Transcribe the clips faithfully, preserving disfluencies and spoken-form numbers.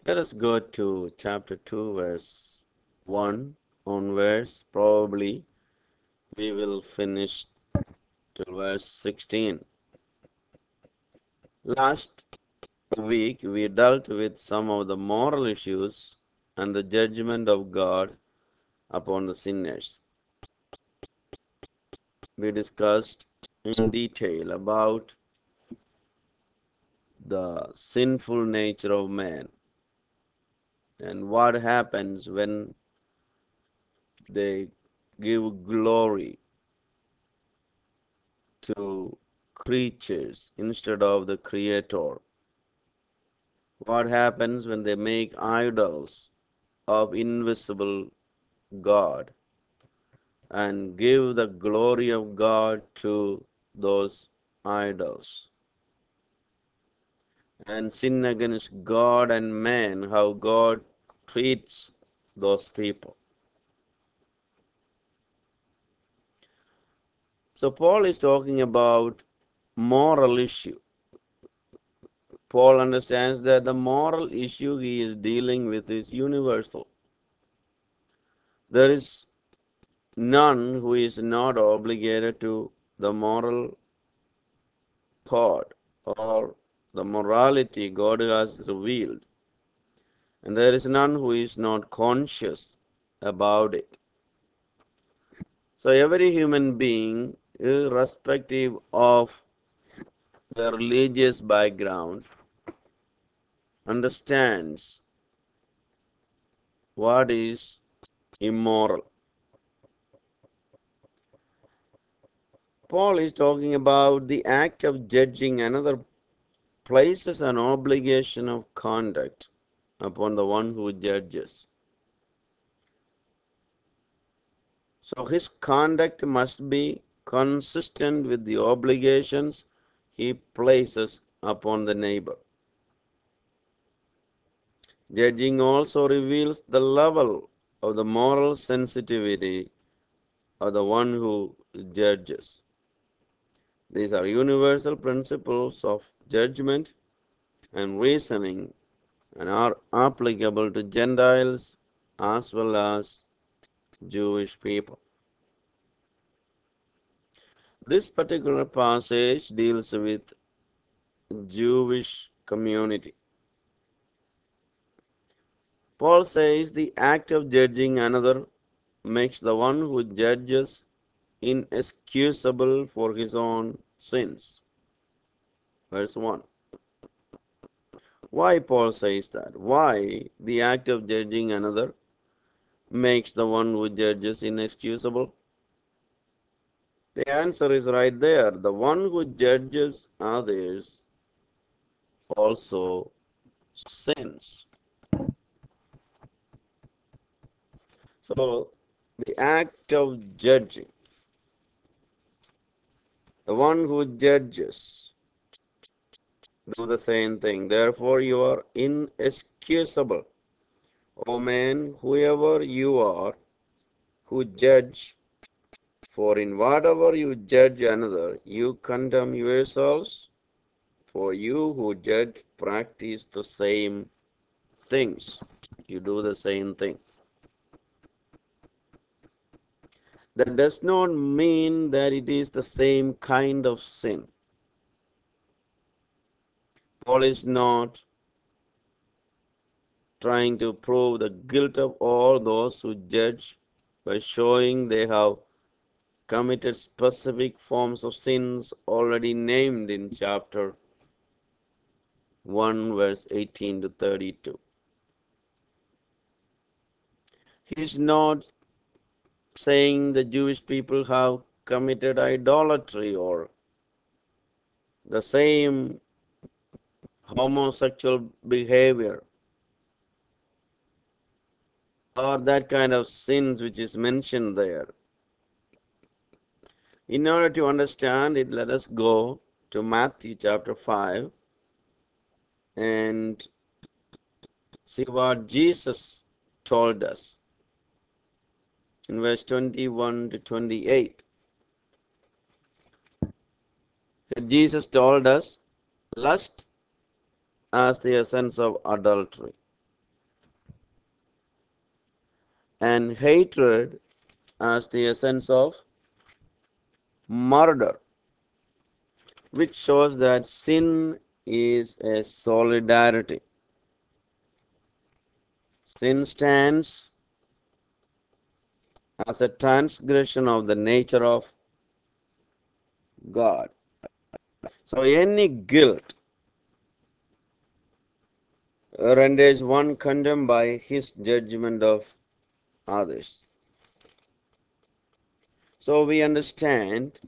Let us go to chapter two, verse one onwards. Probably we will finish till verse sixteen. Last week we dealt with some of the moral issues and the judgment of God upon the sinners. We discussed in detail about the sinful nature of man and what happens when they give glory to creatures instead of the Creator. What happens when they make idols of invisible God and give the glory of God to those idols and sin against God and man, how God treats those people. So Paul is talking about moral issue. Paul understands that the moral issue he is dealing with is universal. There is none who is not obligated to the moral code or the morality God has revealed, and there is none who is not conscious about it. So every human being, irrespective of their religious background, understands what is immoral. Paul is talking about the act of judging another places an obligation of conduct upon the one who judges. So his conduct must be consistent with the obligations he places upon the neighbor. Judging also reveals the level of the moral sensitivity of the one who judges. These are universal principles of judgment and reasoning and are applicable to Gentiles as well as Jewish people. This particular passage deals with Jewish community. Paul says the act of judging another makes the one who judges inexcusable for his own sins. Verse one. Why Paul says that? Why the act of judging another makes the one who judges inexcusable? The answer is right there. The one who judges others also sins. So, the act of judging, the one who judges, do the same thing. Therefore, you are inexcusable. O man, whoever you are, who judge, for in whatever you judge another, you condemn yourselves, for you who judge practice the same things. You do the same thing. That does not mean that it is the same kind of sin. Paul is not trying to prove the guilt of all those who judge by showing they have committed specific forms of sins already named in chapter one, verse eighteen to thirty-two. He is not saying the Jewish people have committed idolatry or the same homosexual behavior or that kind of sins which is mentioned there. In order to understand it, let us go to Matthew chapter five and see what Jesus told us in verse twenty-one to twenty-eight. Jesus told us, lust as the essence of adultery. and hatred as the essence of murder, which shows that sin is a solidarity. Sin stands as a transgression of the nature of God. So any guilt renders one condemned by his judgment of others. So we understand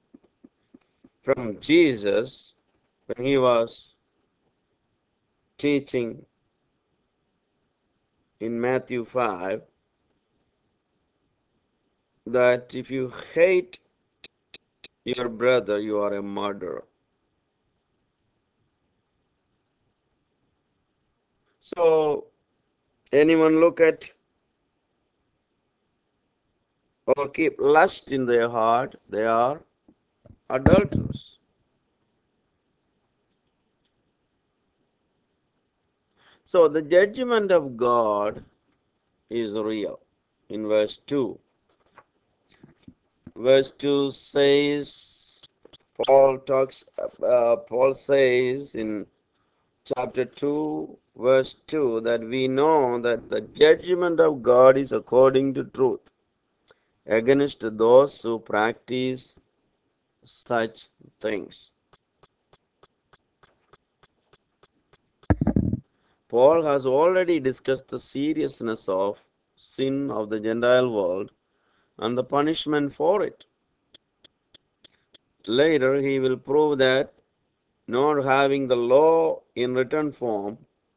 from Jesus when he was teaching in Matthew five that if you hate your brother, you are a murderer. So anyone look at or keep lust in their heart, they are adulterers. So the judgment of God is real. In verse two, verse two says, Paul talks, uh, Paul says in chapter two, verse two, that we know that the judgment of God is according to truth against those who practice such things. Paul has already discussed the seriousness of sin of the Gentile world and the punishment for it. Later, he will prove that not having the law in written form,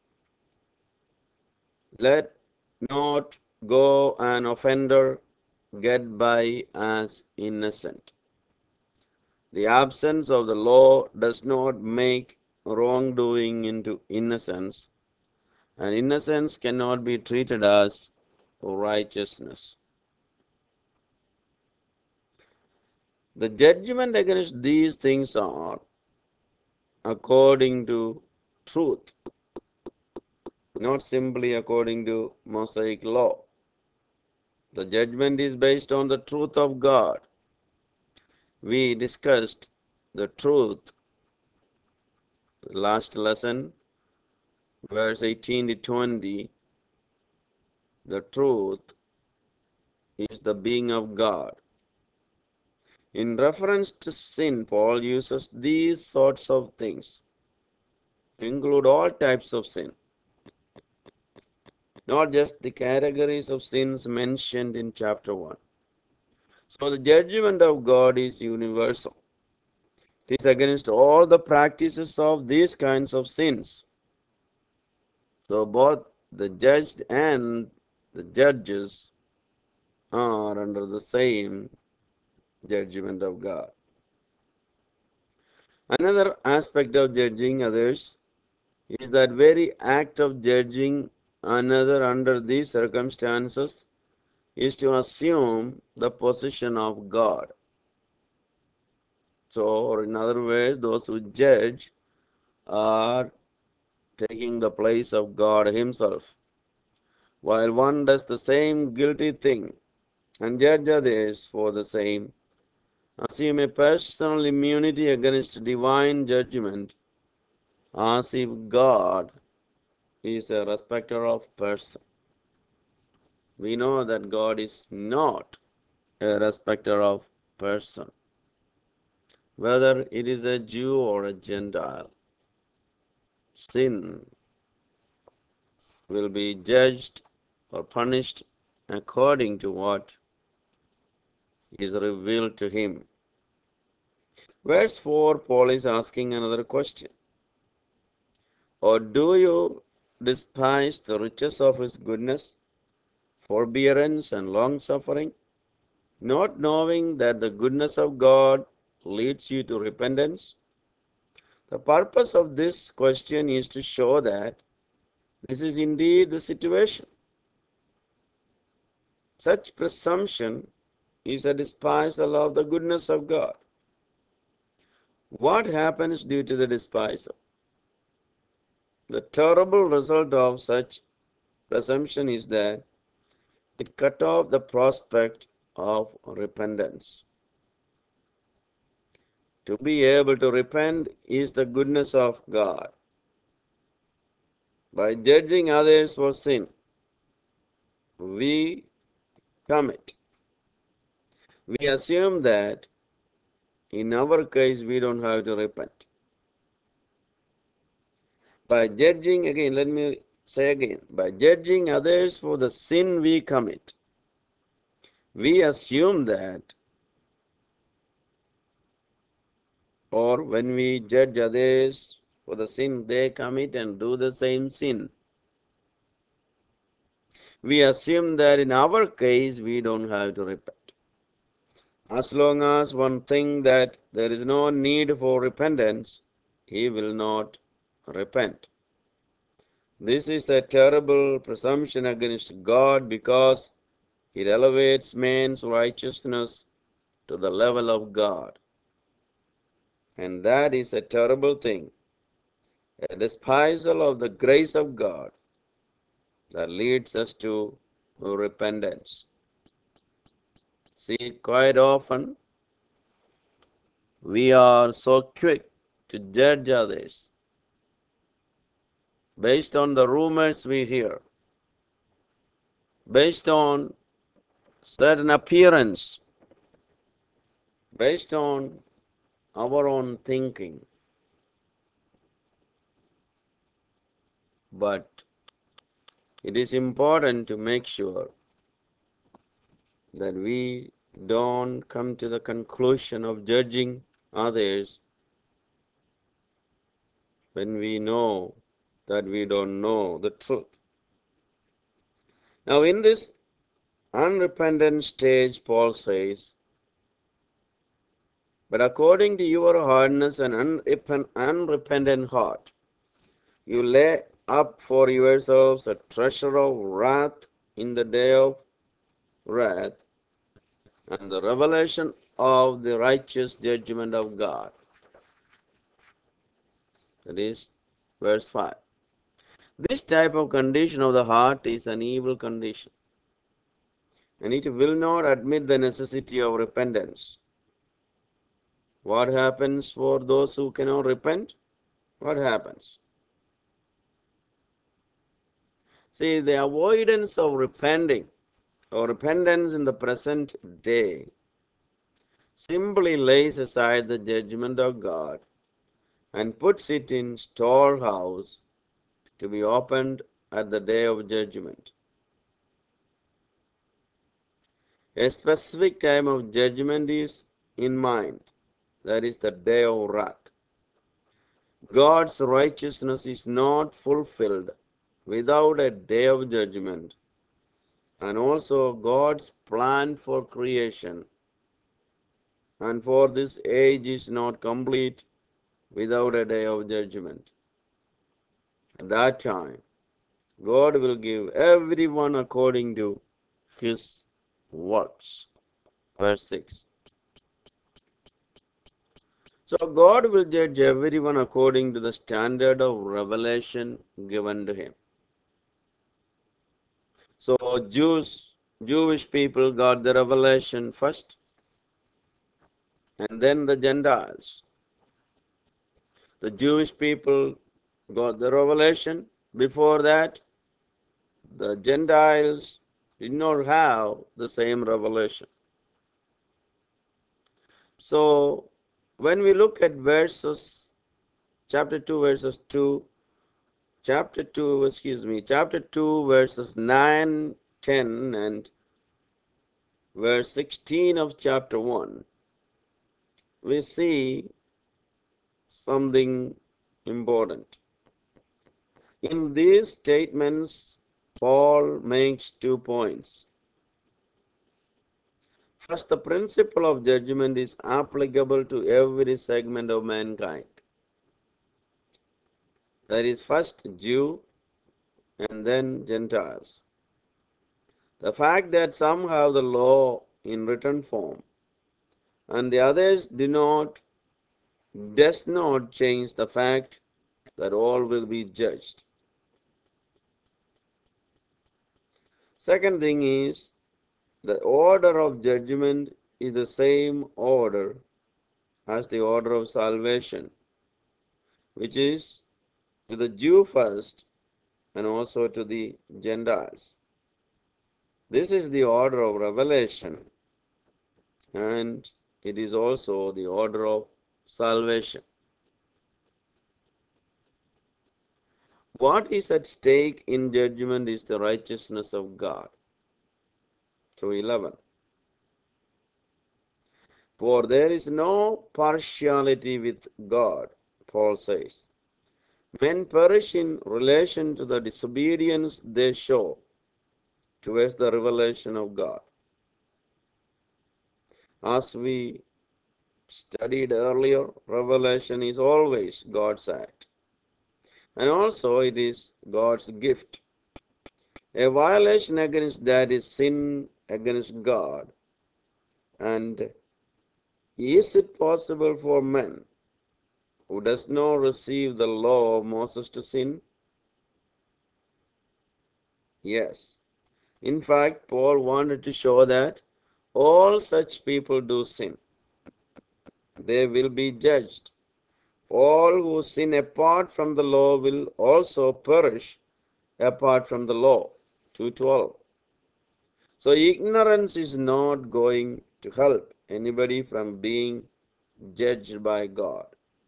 let not go an offender get by as innocent. The absence of the law does not make wrongdoing into innocence, and innocence cannot be treated as righteousness. The judgment against these things are according to truth, not simply according to Mosaic law. The judgment is based on the truth of God. We discussed the truth last lesson, verse eighteen to twenty. The truth is the being of God. In reference to sin, Paul uses these sorts of things to include all types of sin, not just the categories of sins mentioned in chapter one. So the judgment of God is universal. It is against all the practices of these kinds of sins. So both the judged and the judges are under the same judgment of God. Another aspect of judging others is that very act of judging another under these circumstances is to assume the position of God. So, or in other words, those who judge are taking the place of God Himself. While one does the same guilty thing and judge others for the same, assume a personal immunity against divine judgment, as if God is a respecter of person. We know that God is not a respecter of person, whether it is a Jew or a Gentile. Sin will be judged or punished according to what is revealed to him. Verse four, Paul is asking another question. Or do you despise the riches of his goodness, forbearance, and long suffering, not knowing that the goodness of God leads you to repentance? The purpose of this question is to show that this is indeed the situation. Such presumption is a despisal of the goodness of God. What happens due to the despisal? The terrible result of such presumption is that it cut off the prospect of repentance. To be able to repent is the goodness of God. By judging others for sin, we commit. We assume that in our case we don't have to repent. By judging, again, let me say again, by judging others for the sin we commit, we assume that, or when we judge others for the sin they commit and do the same sin, we assume that in our case we don't have to repent. As long as one thinks that there is no need for repentance, he will not repent. This is a terrible presumption against God because it elevates man's righteousness to the level of God. And that is a terrible thing, a despisal of the grace of God that leads us to repentance. See, quite often we are so quick to judge others based on the rumors we hear, based on certain appearance, based on our own thinking. But it is important to make sure that we don't come to the conclusion of judging others when we know that we don't know the truth. Now, in this unrepentant stage, Paul says, but according to your hardness and unrepentant heart, you lay up for yourselves a treasure of wrath in the day of wrath and the revelation of the righteous judgment of God. That is verse five. This type of condition of the heart is an evil condition, and it will not admit the necessity of repentance. What happens for those who cannot repent? What happens? See, the avoidance of repenting or repentance in the present day simply lays aside the judgment of God and puts it in storehouse to be opened at the day of judgment. A specific time of judgment is in mind. That is the day of wrath. God's righteousness is not fulfilled without a day of judgment, and also God's plan for creation and for this age is not complete without a day of judgment. At that time, God will give everyone according to his works. Verse six. So God will judge everyone according to the standard of revelation given to him. So Jews, Jewish people got the revelation first, and then the Gentiles. The Jewish people got the revelation. Before that, the Gentiles did not have the same revelation. So when we look at verses, chapter two, verses two, chapter two, excuse me, chapter two, verses nine, ten, and verse sixteen of chapter one, we see something important. In these statements, Paul makes two points. First, the principle of judgment is applicable to every segment of mankind. That is, first Jew and then Gentiles. The fact that some have the law in written form and the others do not does not change the fact that all will be judged. Second thing is the order of judgment is the same order as the order of salvation, which is to the Jew first and also to the Gentiles. This is the order of revelation, and it is also the order of salvation. What is at stake in judgment is the righteousness of God. So eleven. For there is no partiality with God, Paul says. Men perish in relation to the disobedience they show towards the revelation of God. As we studied earlier, revelation is always God's act. And also it is God's gift. A violation against that is sin against God. And is it possible for men who does not receive the law of Moses to sin? Yes. In fact, Paul wanted to show that all such people do sin. They will be judged. All who sin apart from the law will also perish apart from the law. two twelve. So ignorance is not going to help anybody from being judged by God.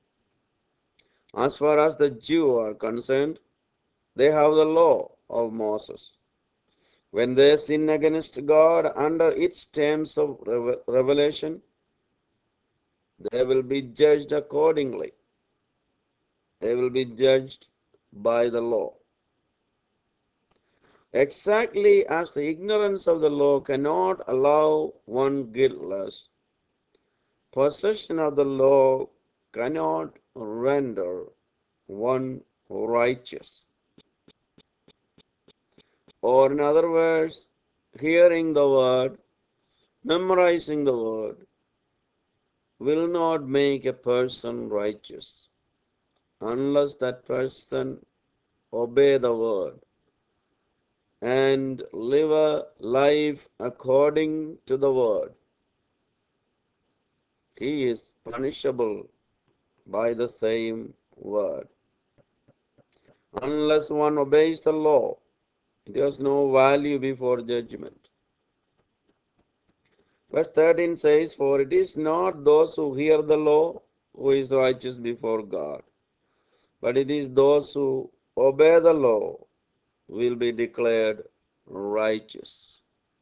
As far as the Jews are concerned, they have the law of Moses. When they sin against God under its terms of revelation, they will be judged accordingly. They will be judged by the law. Exactly as the ignorance of the law cannot allow one guiltless, possession of the law cannot render one righteous. Or in other words, hearing the word, memorizing the word, will not make a person righteous unless that person obey the word and live a life according to the word. He is punishable by the same word. Unless one obeys the law, it has no value before judgment. Verse thirteen says, for it is not those who hear the law who is righteous before God, but it is those who obey the law will be declared righteous.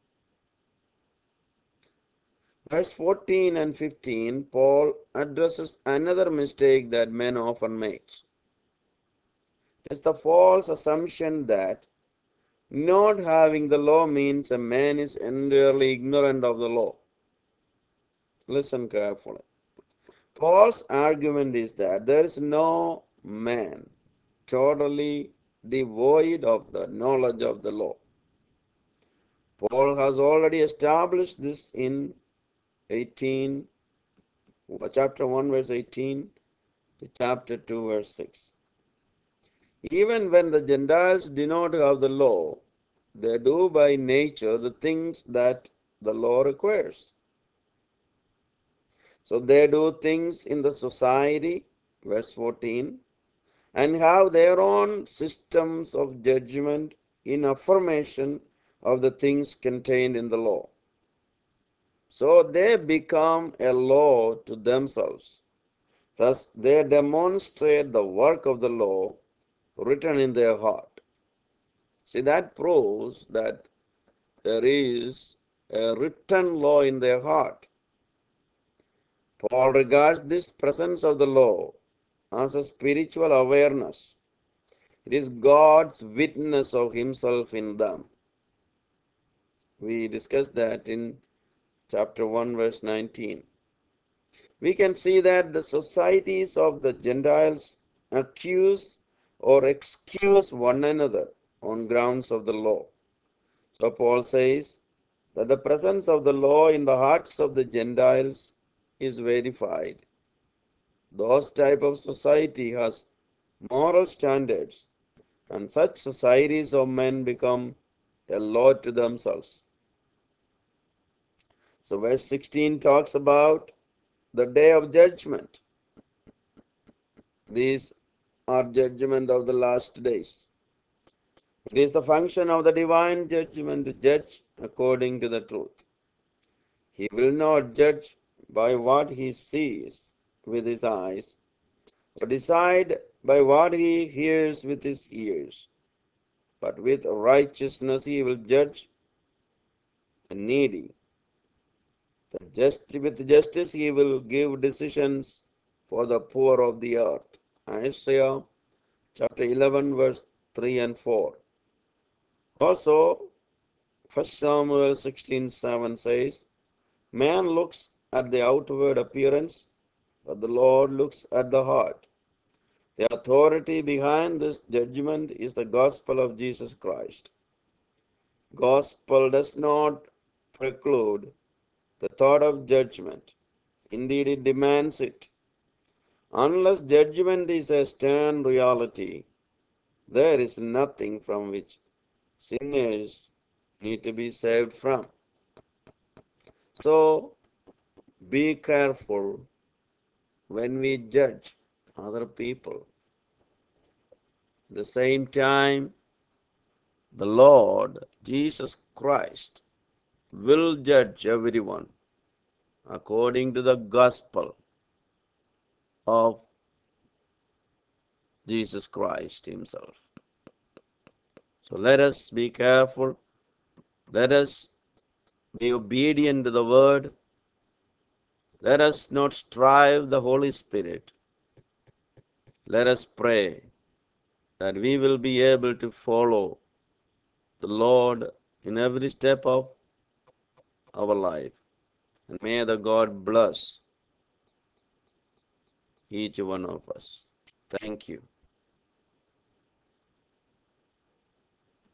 Verse fourteen and fifteen, Paul addresses another mistake that men often make. It is the false assumption that not having the law means a man is entirely ignorant of the law. Listen carefully. Paul's argument is that there is no man totally devoid of the knowledge of the law. Paul has already established this in eighteen, chapter one, verse eighteen, to chapter two, verse six. Even when the Gentiles do not have the law, they do by nature the things that the law requires. So they do things in the society, verse fourteen, and have their own systems of judgment in affirmation of the things contained in the law. So they become a law to themselves. Thus they demonstrate the work of the law written in their heart. See, that proves that there is a written law in their heart. Paul regards this presence of the law as a spiritual awareness. It is God's witness of himself in them. We discussed that in chapter one, verse nineteen. We can see that the societies of the Gentiles accuse or excuse one another on grounds of the law. So Paul says that the presence of the law in the hearts of the Gentiles is verified. Those type of society has moral standards, and such societies of men become a law to themselves. So, verse sixteen talks about the day of judgment. These are judgment of the last days. It is the function of the divine judgment to judge according to the truth. He will not judge by what he sees with his eyes, or decide by what he hears with his ears. But with righteousness he will judge the needy. The just, with justice he will give decisions for the poor of the earth. Isaiah chapter eleven, verse three and four. Also, First Samuel sixteen seven says, man looks at the outward appearance, but the Lord looks at the heart. The authority behind this judgment is the gospel of Jesus Christ. Gospel does not preclude the thought of judgment. Indeed, it demands it. Unless judgment is a stern reality, there is nothing from which sinners need to be saved from. So, be careful when we judge other people. At the same time, the Lord Jesus Christ will judge everyone according to the gospel of Jesus Christ Himself. So let us be careful. Let us be obedient to the word. Let us not strive the Holy Spirit. Let us pray that we will be able to follow the Lord in every step of our life. And may the God bless each one of us. Thank you.